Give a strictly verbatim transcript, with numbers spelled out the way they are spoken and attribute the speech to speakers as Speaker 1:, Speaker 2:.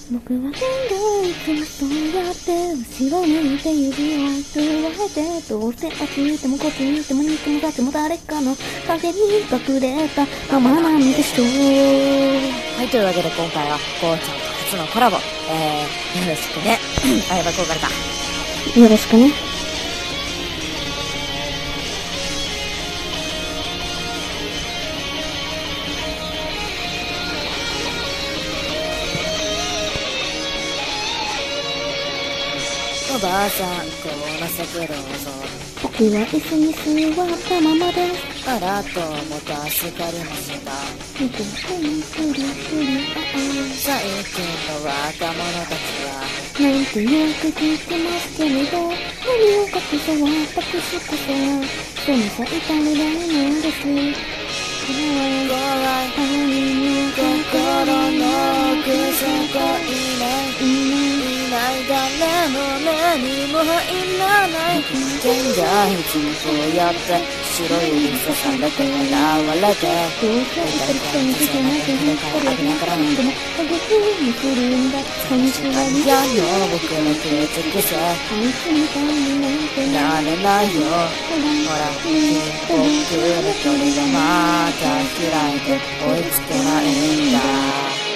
Speaker 1: 僕は全部いつもそうやって後ろ向いて指をくわえて、どうせあっち行ってもこっちに行っても肉もガチも誰かの影に隠れたままなんでしょう。
Speaker 2: はい、というわけで今回はこうちゃんと初のコラボ、えー、よろしくね。相葉こうかるか。
Speaker 1: よろしくね。
Speaker 2: おばあさん、この席どうぞ。
Speaker 1: 僕は椅子に座ったままで、
Speaker 2: あらとも助かりました。
Speaker 1: 見て見てふりふりあ
Speaker 2: 最近の若者たちは
Speaker 1: あなんてよく聞いてますけれど、何を隠そう私こそは人に咲いた未来なんです。
Speaker 2: 怖い
Speaker 1: 他人の
Speaker 2: 心の奥底いない
Speaker 1: いない
Speaker 2: いない誰も目にも入らない現在いつもこうやって白い指さされて笑われて
Speaker 1: どうせ一人にしてなくて一人で何でも過激にするんだ寂しがり
Speaker 2: やの僕の傷つくせ
Speaker 1: あいつみたいになんて
Speaker 2: なれないよほら僕の鳥がまた開いて追いつけないんだ